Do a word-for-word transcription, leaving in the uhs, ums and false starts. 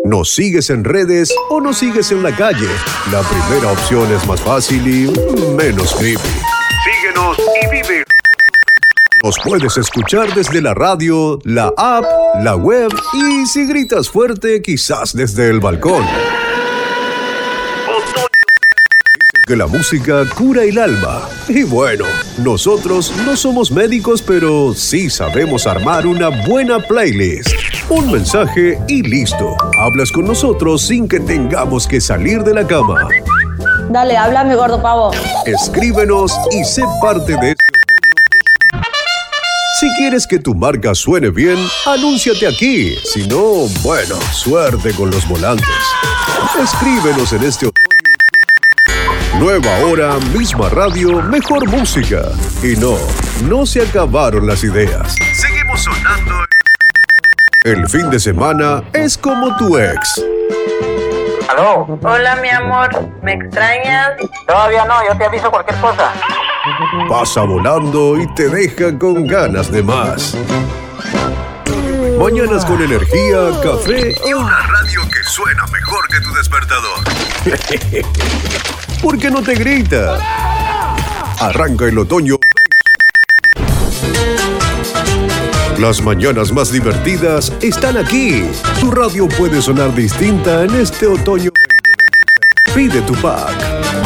¿Nos sigues en redes o nos sigues en la calle? La primera opción es más fácil y menos creepy. Síguenos y vive. Nos puedes escuchar desde la radio, la app, la web y si gritas fuerte, quizás desde el balcón. Dicen que la música cura el alma. Y bueno, nosotros no somos médicos, pero sí sabemos armar una buena playlist. Un mensaje y listo. Hablas con nosotros sin que tengamos que salir de la cama. Dale, háblame, gordo pavo. Escríbenos y sé parte de este otoño. Si quieres que tu marca suene bien, anúnciate aquí. Si no, bueno, suerte con los volantes. Escríbenos en este otoño. Nueva hora, misma radio, mejor música. Y no, no se acabaron las ideas. Seguimos sonando. El fin de semana es como tu ex. ¿Aló? Hola, mi amor. ¿Me extrañas? Todavía no, yo te aviso cualquier cosa. Pasa volando y te deja con ganas de más. Mañanas con energía, café y una radio que suena mejor que tu despertador. ¿Por qué no te grita? Arranca el otoño. Las mañanas más divertidas están aquí. Tu radio puede sonar distinta en este otoño dos mil veintiséis. Pide tu pack.